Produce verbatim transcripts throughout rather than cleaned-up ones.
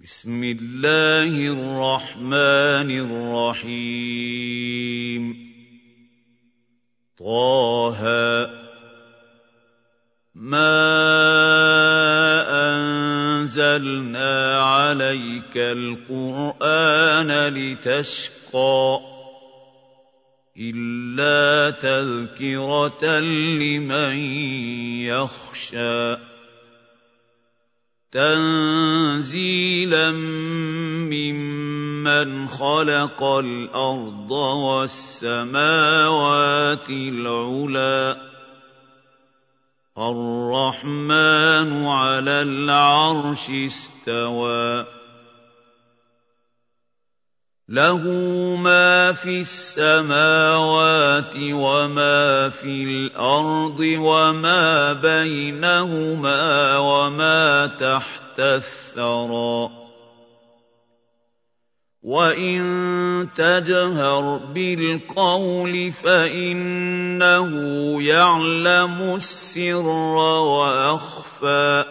بسم الله الرحمن الرحيم طه ما أنزلنا عليك القرآن لتشقى إلا تذكرة لمن يخشى تنزيلا ممن خلق الأرض والسماوات العلى الرحمن على العرش استوى له ما في السماوات وما في الأرض وما بينهما وما تحت الثرى وإن تجهر بالقول فإنه يعلم السر وأخفى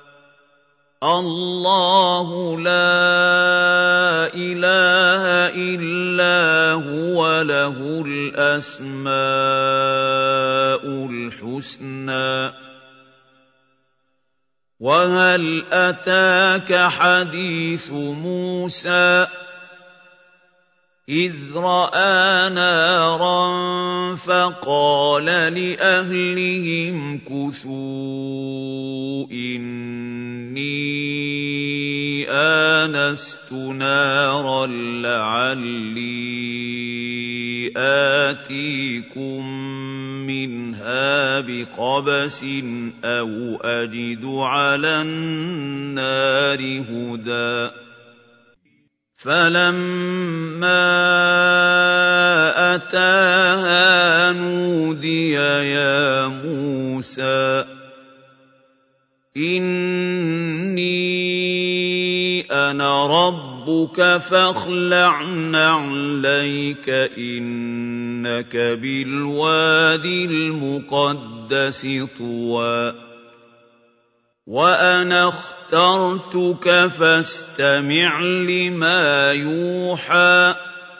الله لا إله إلا هو له الأسماء الحسنى وهل أتاك حديث موسى إذ رأى نارا فقال لأهلهم كثوا إني آنست نارا لعلي آتيكم منها بقبس أو أجد على النار هدى فلما أتاها نودي يا موسى إني أنا ربك فاخلع نعليك إنك بالوادي المقدس طوى وأنا اخترتك فاستمع لما يوحى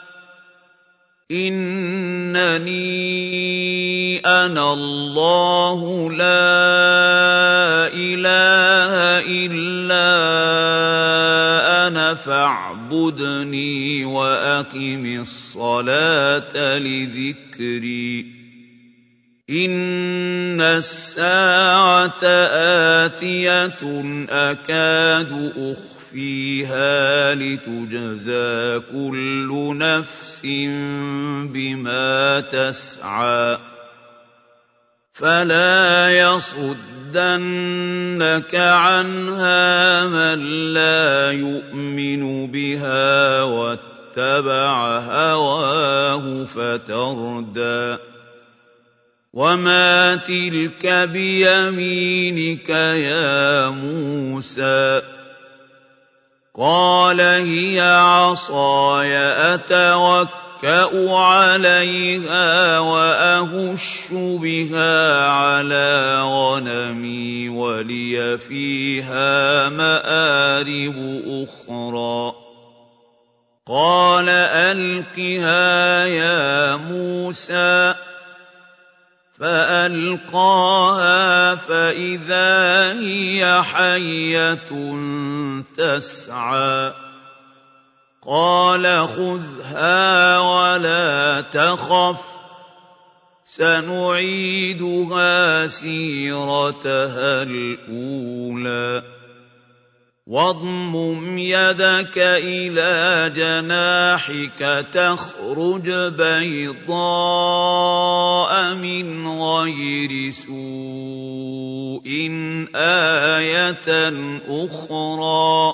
إنني أنا الله لا إله إلا أنا فاعبدني وأقم الصلاة لذكري إن الساعة آتية أكاد أخفيها لتجزى كل نفس بما تسعى فلا يصدنك عنها من لا يؤمن بها واتبع هواه فتردى وما تلك بيمينك يا موسى قال هي عصاي أتوكأ عليها وأهش بها على غنمي ولي فيها مآرب أخرى قال ألقها يا موسى فألقاها فإذا هي حية تسعى قال خذها ولا تخف سنعيدها سيرتها الأولى واضمم يدك إلى جناحك تخرج بيضاء من غير سوء آية أخرى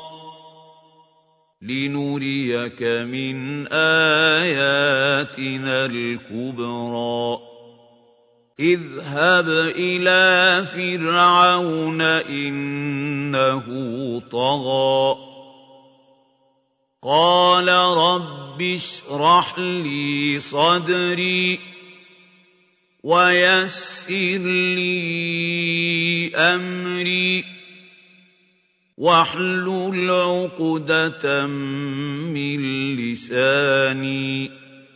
لنريك من آياتنا الكبرى اذهب إلى فرعون إنه طغى قال رب اشرح لي صدري ويسر لي أمري واحلل عقدة من لساني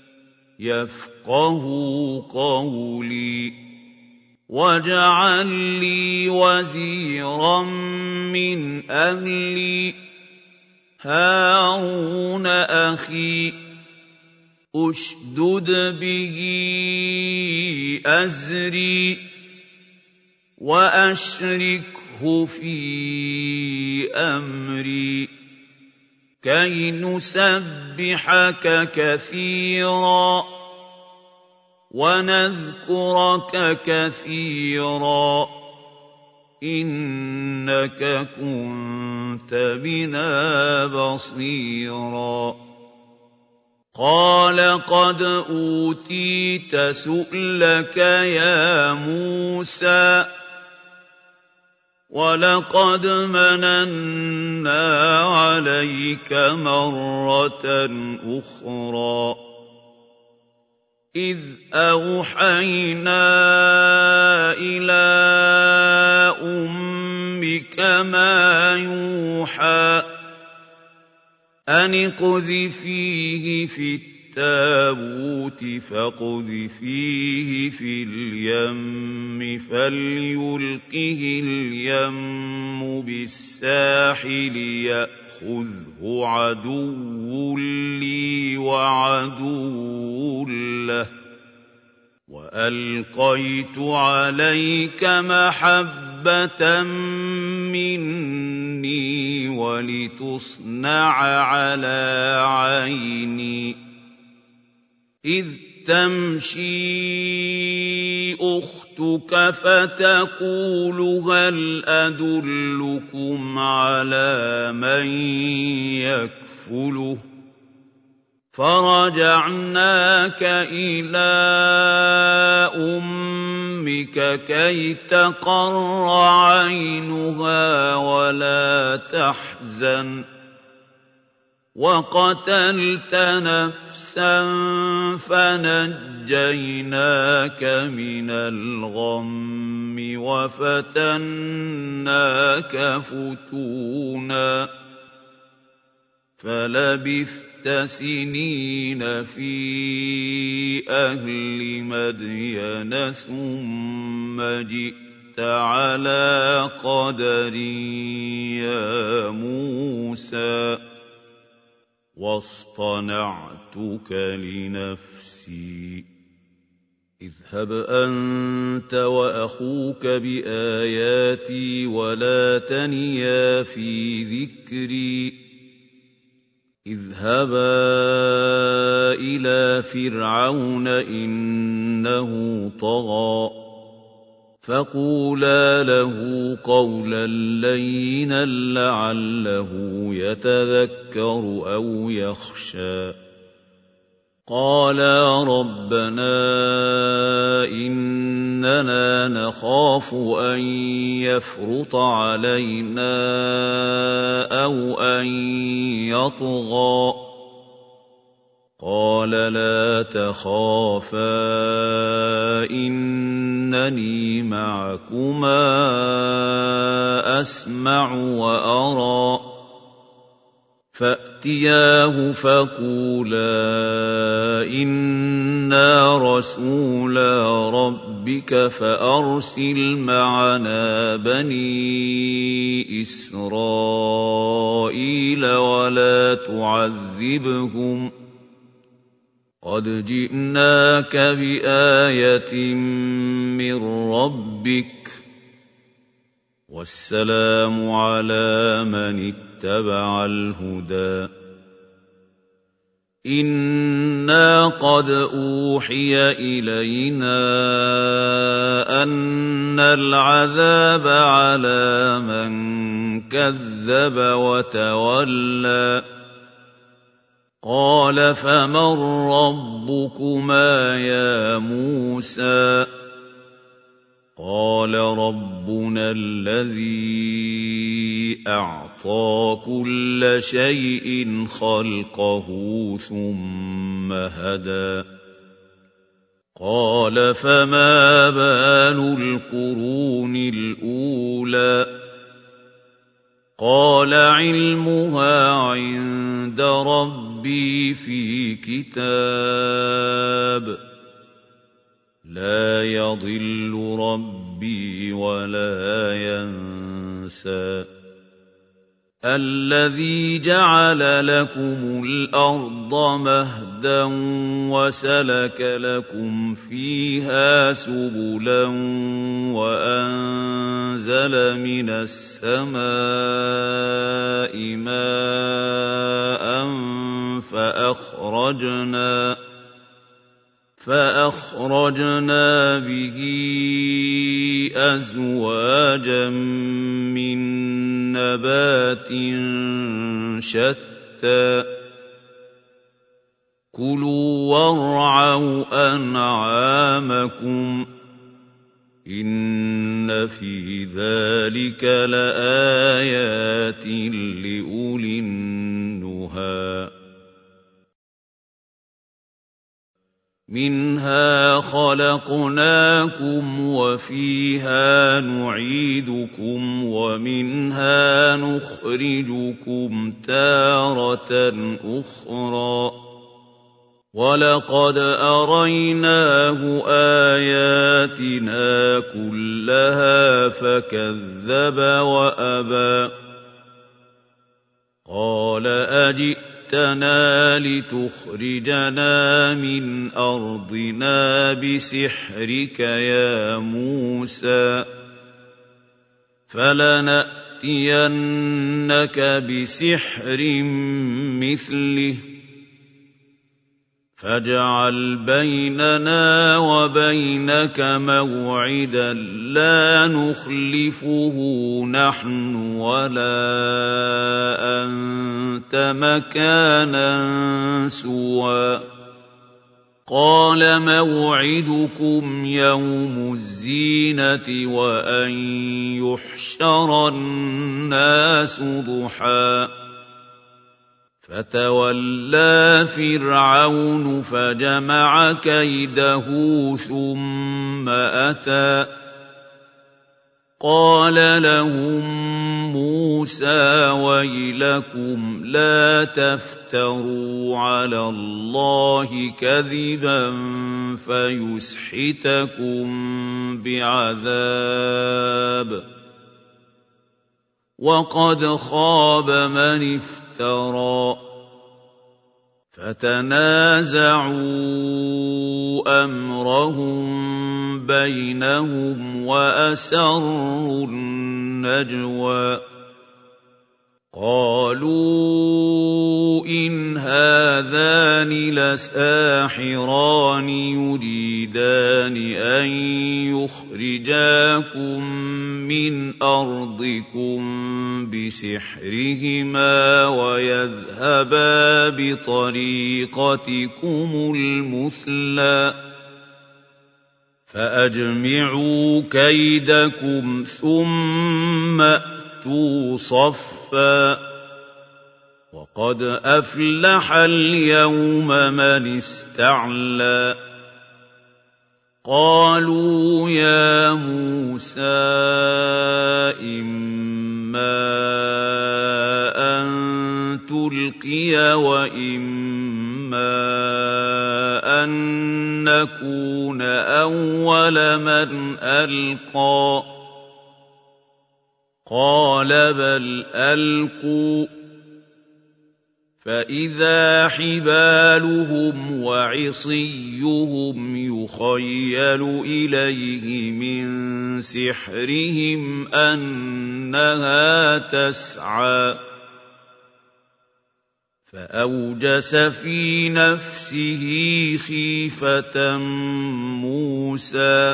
يفقه قولي واجعل لي وزيرا من أهلي هارون أخي أشدد به أزري وأشركه في أمري كي نسبحك كثيرا ونذكرك كثيرا إنك كنت بنا بصيرا قال قد أوتيت سؤلك يا موسى ولقد مننا عليك مرة أخرى إذ أوحينا إلى أمك ما يوحى أن اقذفيه في التابوت فاقذفيه في اليم فليلقه اليم بالساحل يأخذه عدو لي وعدو له وألقيت عليك محبة مني ولتصنع على عيني إذ تمشي أختك فتقول هل أدلكم على من يكفله فرجعناك إلى أمك كي تقر عينها ولا تحزن وقتلت نفسا فنجيناك من الغم وفتناك فتونا فلبثت سنين في أهل مدين ثم جئت على قدر يا موسى واصطنعتك لنفسي اذهب أنت وأخوك بآياتي ولا تنيا في ذكري اذهبا إلى فرعون إنه طغى فقولا له قولا لينا لعله يتذكر أو يخشى قالا ربنا إننا نخاف أن يفرط علينا أو أن يطغى قال لا تخافا إنني معكما أسمع وأرى فأتياه فقولا إنا رسولا ربك فأرسل معنا بني إسرائيل ولا تعذبهم قد جئناك بآية من ربك والسلام على من اتبع الهدى إنا قد أوحي إلينا أن العذاب على من كذب وتولى قال فمن ربكما يا موسى قال ربنا الذي أعطى كل شيء خلقه ثم هدى قال فما بال القرون الأولى قال علمها عند ربي في كتاب لا يضل ربي ولا ينسى الذي جعل لكم الأرض مهدا وسلك لكم فيها سبلا وأنزل من السماء ماء فأخرجنا فأخرجنا به أزواجا من نبات شتى كلوا وارعوا أنعامكم إن في ذلك لآيات لأولي النهى منها خلقناكم وفيها نعيدكم ومنها نخرجكم تارة أخرى ولقد أريناه آياتنا كلها فكذب وأبى قال أجئتنا لتخرجنا من أرضنا بسحرك يا موسى فلنأتينك بسحر مثله فاجعل بيننا وبينك موعدا لا نخلفه نحن ولا أنت مكانا سوى قال موعدكم يوم الزينة وأن يحشر الناس ضحى فتولى فرعون فجمع كيده ثم أتى قال لهم موسى ويلكم لا تفتروا على الله كذبا فيسحتكم بعذاب وقد خاب من افترى فتنازعوا أمرهم بينهم وأسروا النجوى قالوا إن هذان لساحران يريدان أن يخرجاكم من أرضكم بسحرهما ويذهبا بطريقتكم المثلى فأجمعوا كيدكم ثم أتوا صفا وقد أفلح اليوم من استعلى قالوا يا موسى إما أن تلقي وإما أن نكون أول من ألقى قال بل ألقوا فإذا حبالهم وعصيهم يخيل إليه من سحرهم أنها تسعى فأوجس في نفسه خيفة موسى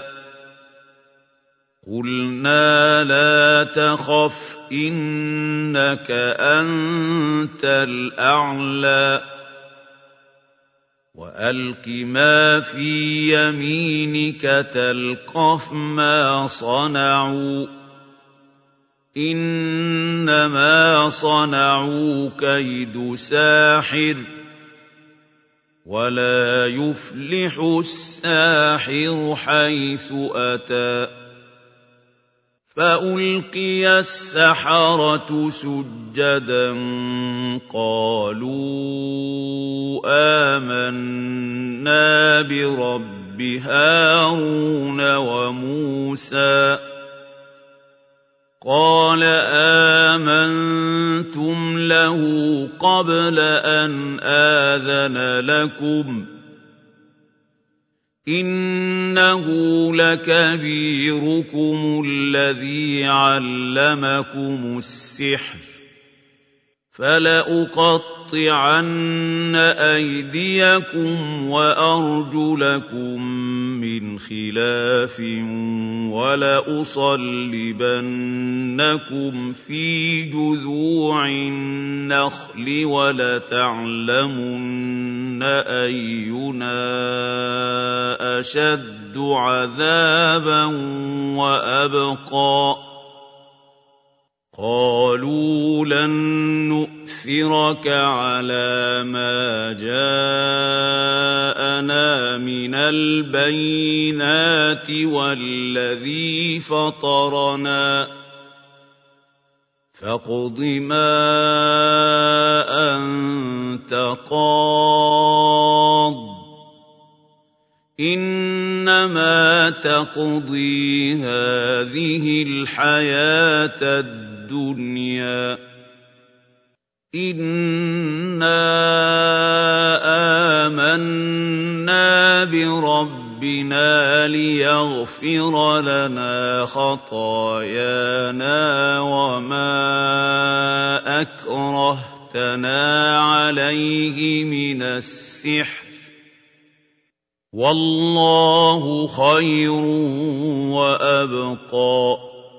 قلنا لا تخف إنك أنت الأعلى وألق ما في يمينك تلقف ما صنعوا إنما صنعوا كيد ساحر ولا يفلح الساحر حيث أتى فألقي السحرة سجدا قالوا آمنا برب هارون وموسى قال آمنتم له قبل أن آذن لكم إنه لكبيركم الذي علمكم السحر فلأقطعن أيديكم وأرجلكم من خلاف ولأصلبنكم في جذوع النخل ولتعلمن أينا أشد عذابا وأبقى قالوا لن نؤثرك على ما جاءنا من البينات والذي فطرنا فاقض ما أنت قاض إنما تقضي هذه الحياة الدنيا إنا آمنا بربنا ليغفر لنا خطايانا وما أكرهتنا عليه من السحر والله خير وأبقى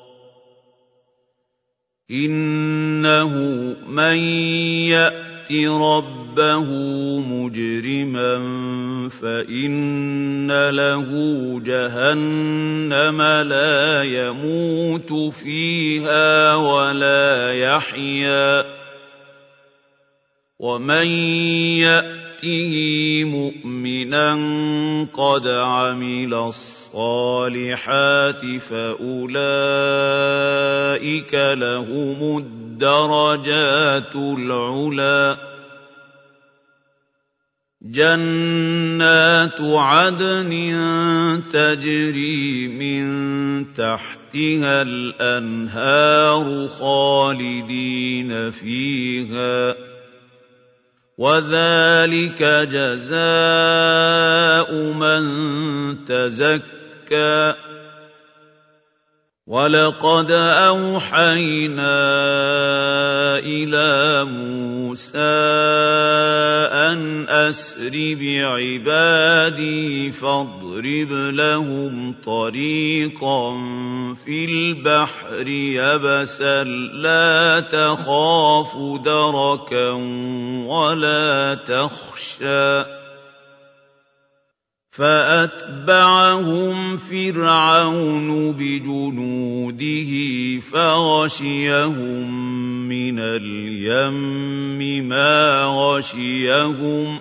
إنه من يأت ربه مجرما فإن له جهنم لا يموت فيها ولا يحيا ومن يأت مؤمنا قد عمل الصالحات فأولئك لهم الدرجات العلى جنات عدن تجري من تحتها الأنهار خالدين فيها وذلك جزاء من تزكى ولقد أوحينا إلى موسى أن أسر بعبادي فاضرب لهم طريقا في البحر يبسا لا تخاف دركا ولا تخشى فأتبعهم فرعون بجنوده فغشيهم من اليم ما غشيهم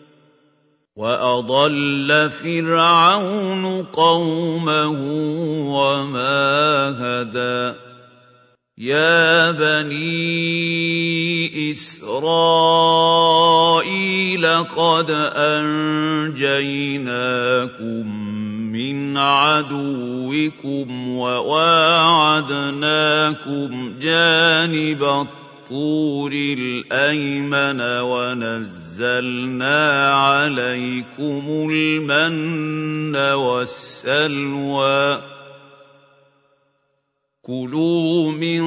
وأضل فرعون قومه وما هدى يا بني إسرائيل قد أنجيناكم من عدوكم وواعدناكم جانب الطور الأيمن ونزلنا عليكم المن والسلوى كلوا من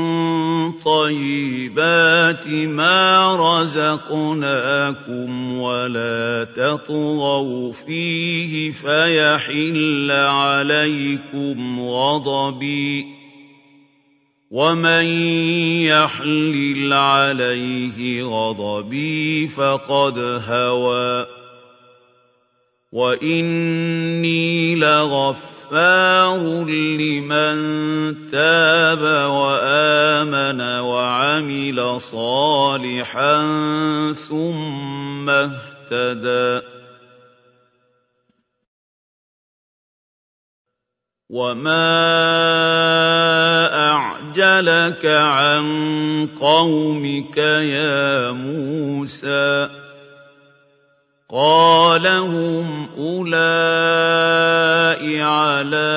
طيبات ما رزقناكم ولا تطغوا فيه فيحل عليكم غضبي ومن يحلل عليه غضبي فقد هوى وإني لغفور غفار لمن تاب وآمن وعمل صالحا ثم اهتدى وما لك عن قومك يا موسى قال هم أولئك على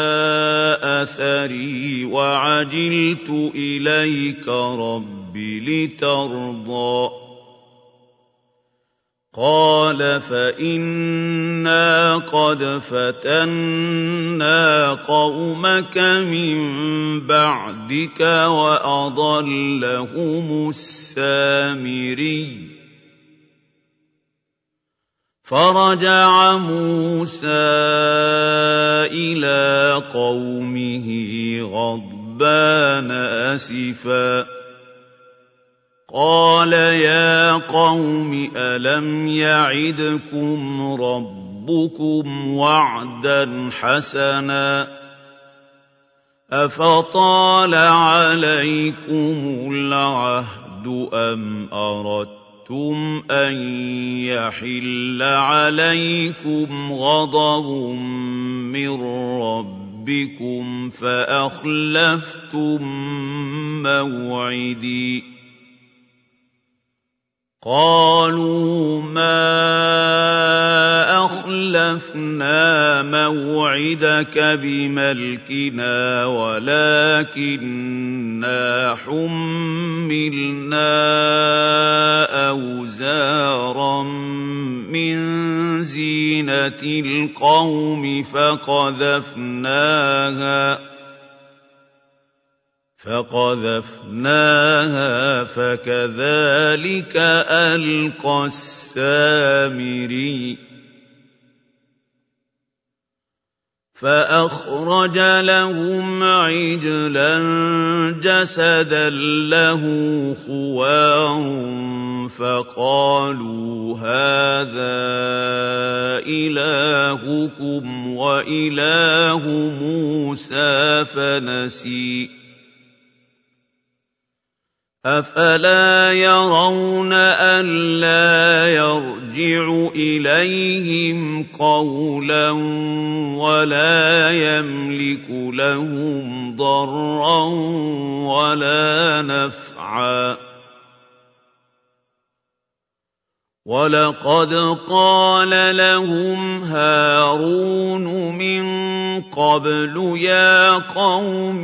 أثري وعجلت إليك رب لترضى قال فإنا قد فتنا قومك من بعدك وأضلهم السامري فرجع موسى إلى قومه غضبان أسفا قال يا قوم ألم يعدكم ربكم وعدا حسنا أفطال عليكم العهد أم أردتم أن يحل عليكم غضب من ربكم فأخلفتم موعدي قالوا ما أخلفنا موعدك بملكنا ولكننا حملنا أوزارا من زينة القوم فقذفناها فقذفناها فكذلك ألقى السامري فأخرج لهم عجلا جسدا له خوار فقالوا هذا إلهكم وإله موسى فنسي أفلا يرون ألا يرجع إليهم قولا ولا يملك لهم ضرا ولا نفعا ولقد قال لهم هارون من قبل يا قوم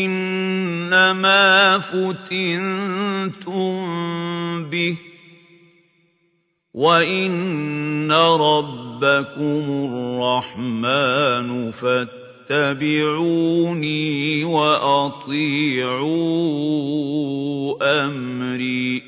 إنما فتنتم به وإن ربكم الرحمن فاتبعوني وأطيعوا أمري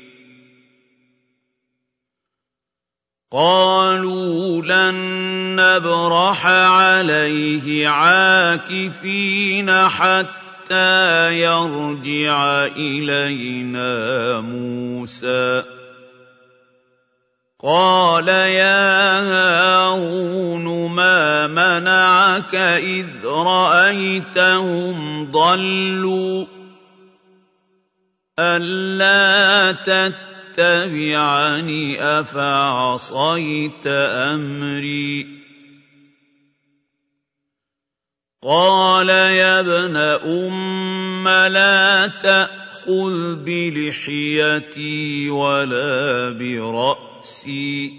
قالوا لن نبرح عليه عاكفين حتى يرجع إلينا موسى قال يا هارون ما منعك إذ رأيتهم ضلوا ألا تتبعوا اتبعني أفعصيت أمري قال يا ابن أم لا تأخذ بلحيتي ولا برأسي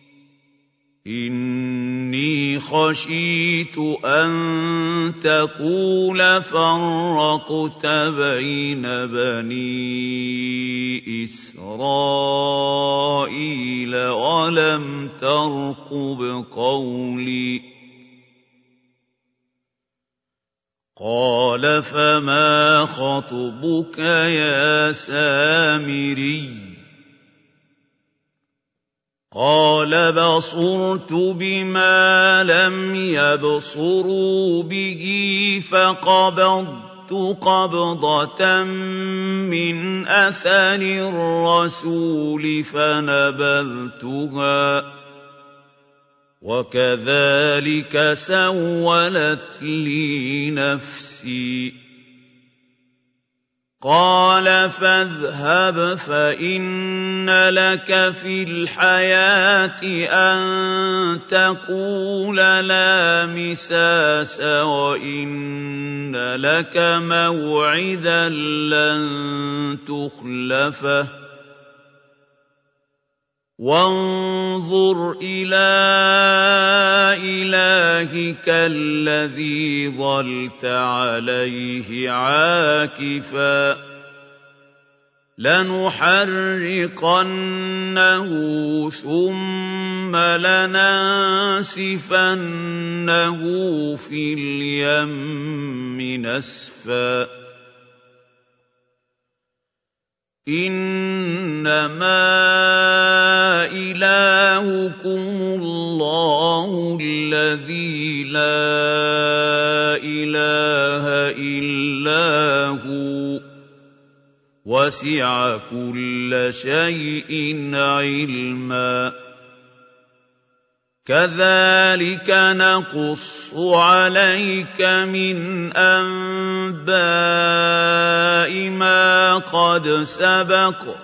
إني خشيت أن تقول فرقت بين بني إسرائيل ولم ترقب قولي قال فما خطبك يا سامري قال بصرت بما لم يبصروا به فقبضت قبضة من أثر الرسول فنبذتها وكذلك سولت لي نفسي قَالَ فَاذْهَبْ فَإِنَّ لَكَ فِي الْحَيَاةِ أَن تَقُولَ لَا مِسَاسَ وَإِنَّ لَكَ مَوْعِدًا لَّن تُخْلَفَهُ ۖ وَانظُرْ إِلَىٰ إِلَٰهِكَ الَّذِي ظَلْتَ عَلَيْهِ عَاكِفًا ۖ لَّنُحَرِّقَنَّهُ ثُمَّ لَنَنسِفَنَّهُ فِي الْيَمِّ نَسْفًا إِنَّمَا إِلَٰهُكُمُ اللَّهُ الَّذِي لَا إِلَٰهَ إِلَّا هُوَ ۚ وَسِعَ كُلَّ شَيْءٍ عِلْمًا كَذَٰلِكَ نَقُصُّ عَلَيْكَ مِنْ أَنبَاءِ مَا قَدْ سَبَقَ ۚ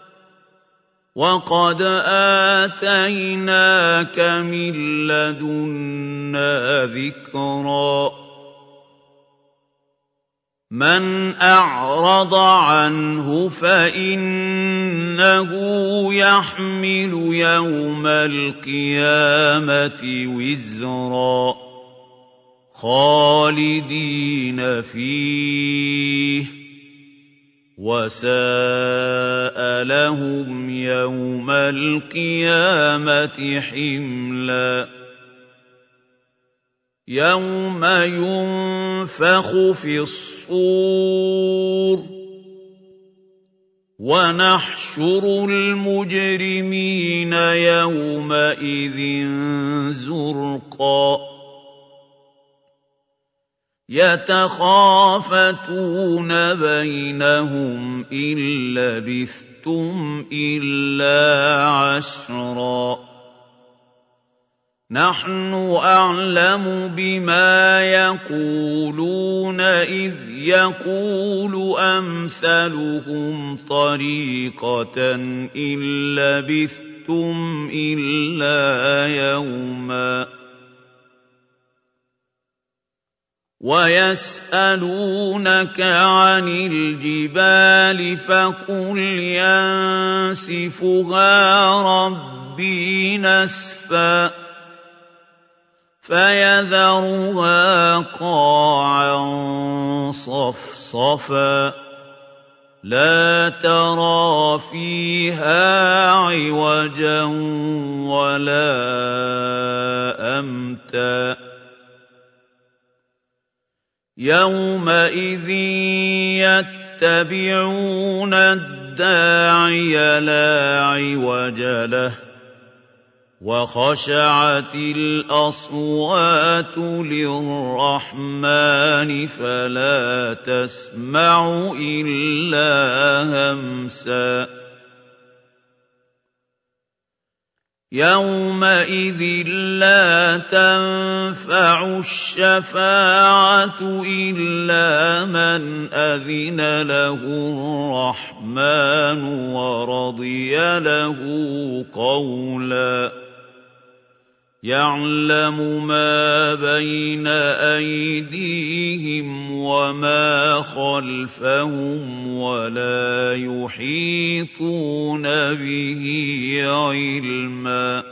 وَقَدْ آتَيْنَاكَ مِن لَّدُنَّا ذِكْرًا مَّنْ أَعْرَضَ عَنْهُ فَإِنَّهُ يَحْمِلُ يَوْمَ الْقِيَامَةِ وِزْرًا خَالِدِينَ فِيهِ ۖ وَسَاءَ لَهُمْ يَوْمَ الْقِيَامَةِ حِمْلًا يَوْمَ يُنفَخُ فِي الصُّورِ ۚ وَنَحْشُرُ الْمُجْرِمِينَ يَوْمَئِذٍ زُرْقًا يَتَخَافَتُونَ بَيْنَهُمْ إِن لَّبِثْتُمْ إِلَّا عَشْرًا نَّحْنُ أَعْلَمُ بِمَا يَقُولُونَ إِذْ يَقُولُ أَمْثَلُهُمْ طَرِيقَةً إِن لَّبِثْتُمْ إِلَّا يَوْمًا وَيَسْأَلُونَكَ عَنِ الْجِبَالِ فَقُلْ يَنسِفُهَا رَبِّي نَسْفًا فَيَذَرُهَا قَاعًا صَفْصَفًا لَّا تَرَىٰ فِيهَا عِوَجًا وَلَا أَمْتًا يَوْمَئِذٍ يَتَّبِعُونَ الدَّاعِيَ لَا عِوَجَ لَهُ وَخَشَعَتِ الْأَصْوَاتُ لِلرَّحْمَٰنِ فَلَا تَسْمَعُ إِلَّا هَمْسًا يَوْمَئِذٍ لَّا تَنفَعُ الشَّفَاعَةُ إِلَّا مَنْ أَذِنَ لَهُ الرَّحْمَٰنُ وَرَضِيَ لَهُ قَوْلًا يَعْلَمُ مَا بَيْنَ أَيْدِيهِمْ وَمَا خَلْفَهُمْ وَلَا يُحِيطُونَ بِهِ عِلْمًا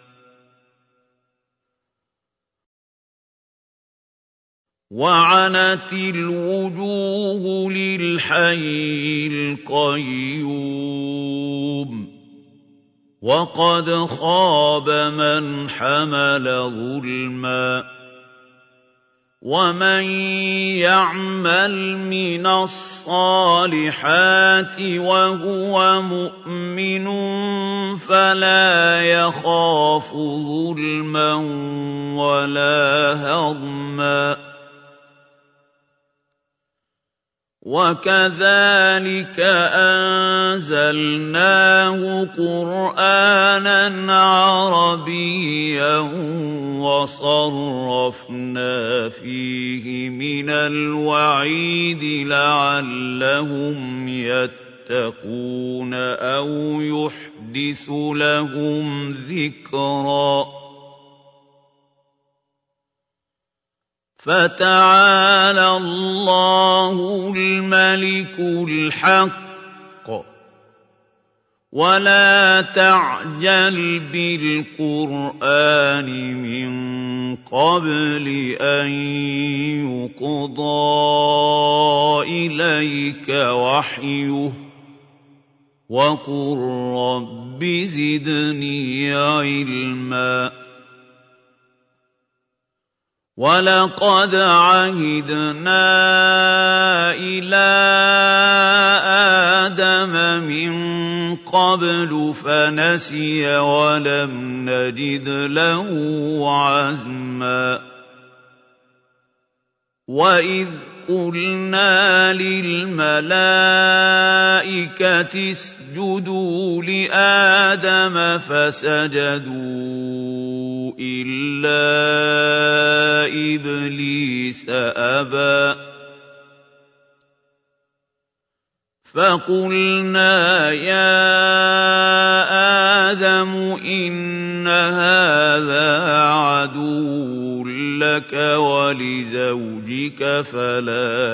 وَعَنَتِ الْوُجُوهُ لِلْحَيِّ الْقَيُّومِ وَقَدْ خَابَ مَنْ حَمَلَ ظُلْمًا وَمَن يَعْمَلْ مِنَ الصَّالِحَاتِ وَهُوَ مُؤْمِنٌ فَلَا يَخَافُ ظُلْمًا وَلَا هَضْمًا وَكَذَٰلِكَ أَنزَلْنَاهُ قُرْآنًا عَرَبِيًّا وَصَرَّفْنَا فِيهِ مِنَ الْوَعِيدِ لَعَلَّهُمْ يَتَّقُونَ أَوْ يُحْدِثُ لَهُمْ ذِكْرًا فَتَعَالَى اللَّهُ الْمَلِكُ الْحَقُّ وَلَا تَعْجَلْ بِالْقُرْآنِ مِن قَبْلِ أَن يُقْضَىٰ إِلَيْكَ وَحْيُهُ وَقُل رَّبِّ زِدْنِي عِلْمًا وَلَقَدْ عَهِدْنَا إِلَىٰ آدَمَ مِن قَبْلُ فَنَسِيَ وَلَمْ نَجِدْ لَهُ عَزْمًا وَإِذْ قُلْنَا لِلْمَلَائِكَةِ اسْجُدُوا لِآدَمَ فَسَجَدُوا إِلَّا إِبْلِيسَ أَبَىٰ فَقُلْنَا يَا آدَمُ إِنَّ هَٰذَا عَدُوٌّ لَّكَ وَلِزَوْجِكَ فَلَا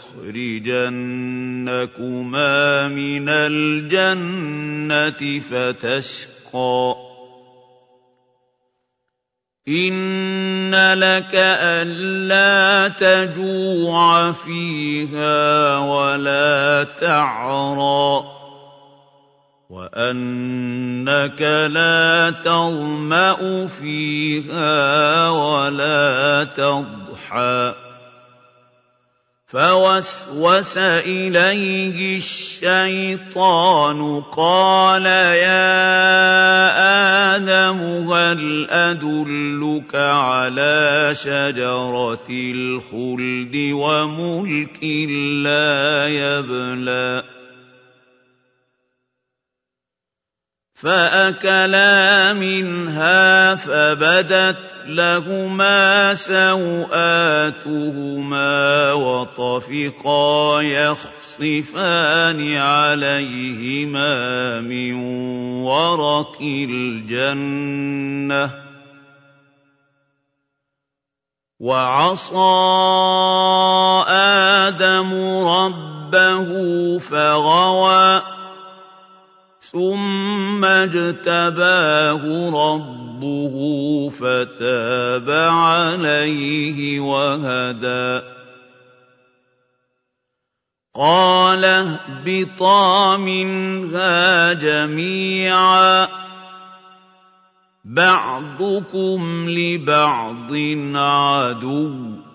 يُخْرِجَنَّكُمَا مِنَ الْجَنَّةِ فَتَشْقَىٰ إِنَّ لَكَ أَلَّا تَجُوعَ فِيهَا وَلَا تَعْرَىٰ وَأَنَّكَ لَا تَظْمَأُ فِيهَا وَلَا تَضْحَىٰ فَوَسْوَسَ إِلَيْهِ الشَّيْطَانُ قَالَ يَا آدَمُ هَلْ أَدُلُّكَ عَلَىٰ شَجَرَةِ الْخُلْدِ وَمُلْكٍ لَّا يَبْلَىٰ فَأَكَلَا مِنْهَا فَبَدَتْ لَهُمَا سَوْآتُهُمَا وَطَفِقَا يَخْصِفَانِ عَلَيْهِمَا مِن وَرَقِ الْجَنَّةِ وَعَصَىٰ آدَمُ رَبَّهُ فَغَوَىٰ ثُمَّ اجْتَبَاهُ رَبُّهُ فَتَابَ عَلَيْهِ وَهَدَىٰ قَالَ اهْبِطَا مِنْهَا جَمِيعًا بَعْضُكُمْ لِبَعْضٍ عَدُوٌّ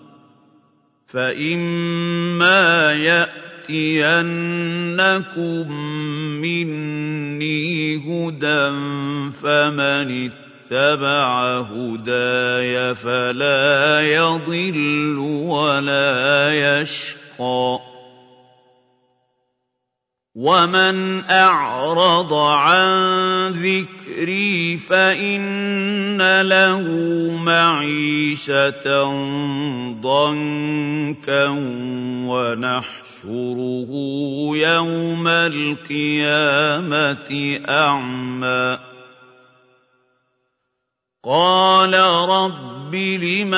فَإِمَّا يَأْتِيَنَّكُم مِّنِّي هُدًى فَمَنِ اتَّبَعَ هُدَايَ فَلَا يَضِلُّ وَلَا يَشْقَىٰ وَمَنْ أَعْرَضَ عَن ذِكْرِي فَإِنَّ لَهُ مَعِيشَةً ضَنكًا وَنَحْشُرُهُ يَوْمَ الْقِيَامَةِ أَعْمَىٰ قَالَ رَبِّ لِمَ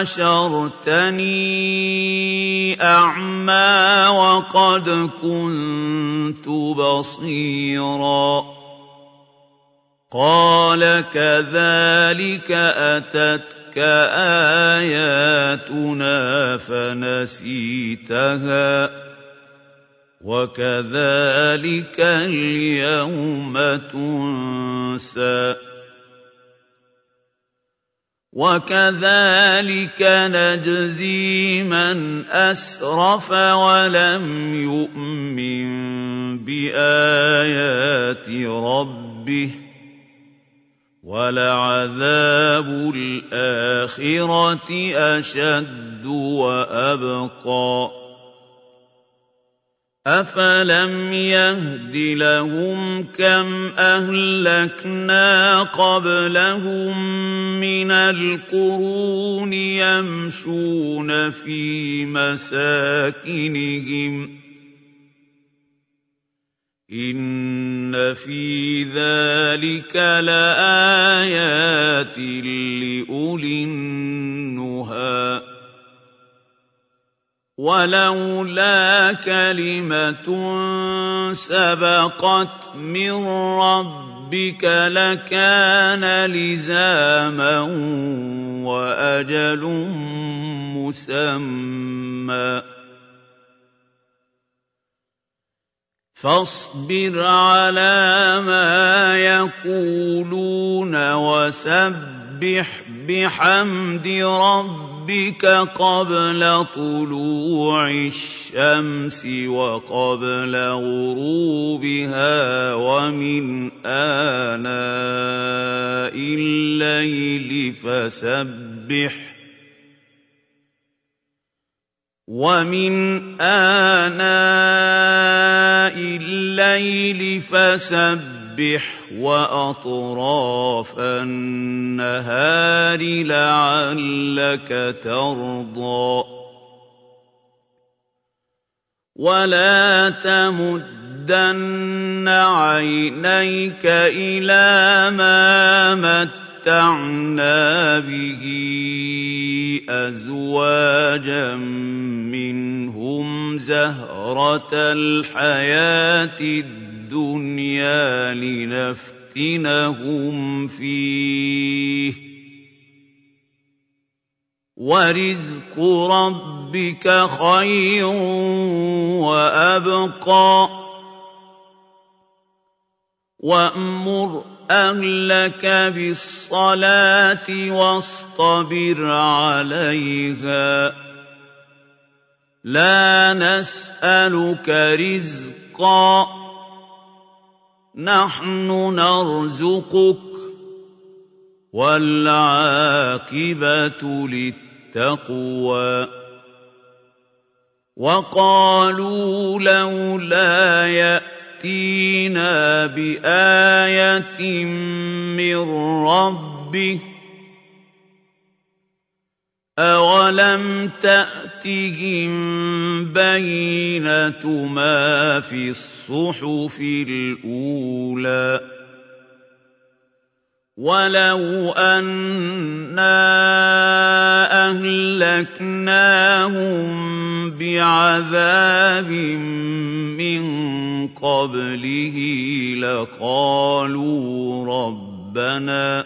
حَشَرْتَنِي أَعْمَىٰ وَقَدْ كُنتُ بَصِيرًا قَالَ كَذَٰلِكَ أَتَتْكَ آيَاتُنَا فَنَسِيتَهَا وَكَذَٰلِكَ الْيَوْمَ تُنسَىٰ وَكَذَٰلِكَ نَجْزِي مَنْ أَسْرَفَ وَلَمْ يُؤْمِن بِآيَاتِ رَبِّهِ وَلَعَذَابُ الْآخِرَةِ أَشَدُّ وَأَبْقَىٰ أَفَلَمْ يَهْدِ لَهُمْ كَمْ أَهْلَكْنَا قَبْلَهُم مِّنَ الْقُرُونِ يَمْشُونَ فِي مَسَاكِنِهِمْ ۗ إِنَّ فِي ذَٰلِكَ لَآيَاتٍ لِّأُولِي النُّهَىٰ. وَلَوْلَا كَلِمَةٌ سَبَقَتْ مِن رَّبِّكَ لَكَانَ لِزَامًا وَأَجَلٌ مُّسَمًّى. فاصبر على ما يقولون وسبح بحمد ربك قبل طلوع الشمس وقبل غروبها ومن آناء الليل فسبح ومن آناء الليل فسبح وأطراف النهار لعلك ترضى. ولا تمدن عينيك إلى ما متعنا به أزواجا منهم زهرة الحياة الدنيا لنفتنهم فيه ورزق ربك خير وأبقى. وأمر أهلك بالصلاة واصطبر عليها لا نسألك رزقا نحن نرزقك والعاقبة للتقوى. وقالوا لولا يأتينا بآية من ربه أَوَلَمْ تَأْتِهِم بَيِّنَةُ مَا فِي الصُّحُفِ الْأُولَىٰ وَلَوْ أَنَّا أَهْلَكْنَاهُم بِعَذَابٍ مِّن قَبْلِهِ لَقَالُوا رَبَّنَا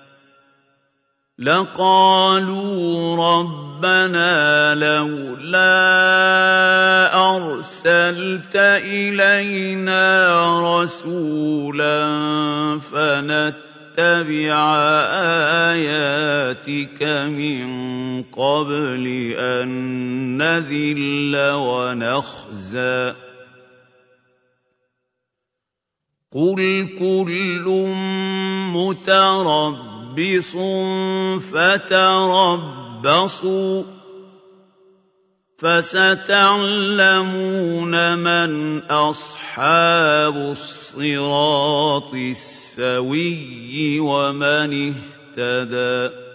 لقالوا ربنا لولا أرسلت إلينا رسولا فنتبع آياتك من قبل أن نذل ونخزى. قل كل متربص فتربصوا فستعلمون من أصحاب الصراط السوي ومن اهتدى.